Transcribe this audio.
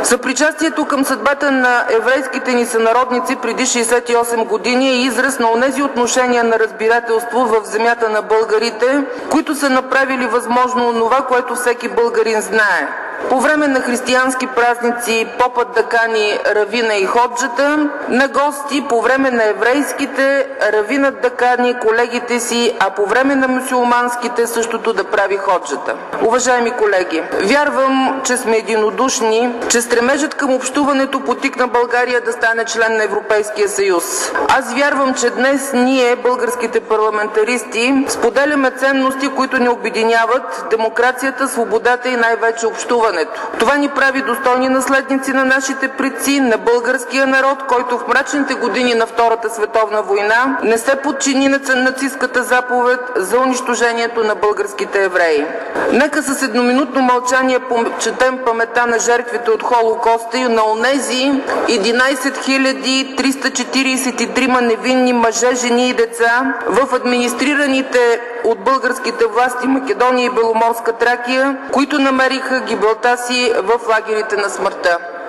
Съпричастието към съдбата на еврейските ни сънародници преди 68 години е израз на онези отношения на разбирателство в земята на българите, които са направили възможно онова, което всеки българин знае. По време на християнски празници попът да кани равина и ходжата, на гости по време на еврейските равинът да кани колегите си, а по време на мюсюлманските същото да прави ходжата. Уважаеми колеги, вярвам, че сме единодушни, че стремежът към общуването потикна България да стане член на Европейския съюз. Аз вярвам, че днес ние, българските парламентаристи, споделяме ценности, които ни обединяват: демокрацията, свободата и най-вече общуването. Това ни прави достойни наследници на нашите предци, на българския народ, който в мрачните години на Втората световна война не се подчини на нацистката заповед за унищожението на българските евреи. Нека с едноминутно мълчание почетем паметта на жертвите от Холокоста и на онези 11 343 невинни мъже, жени и деца в администрираните от българските власти Македония и Беломорска Тракия, които намериха гибелта си в лагерите на смъртта.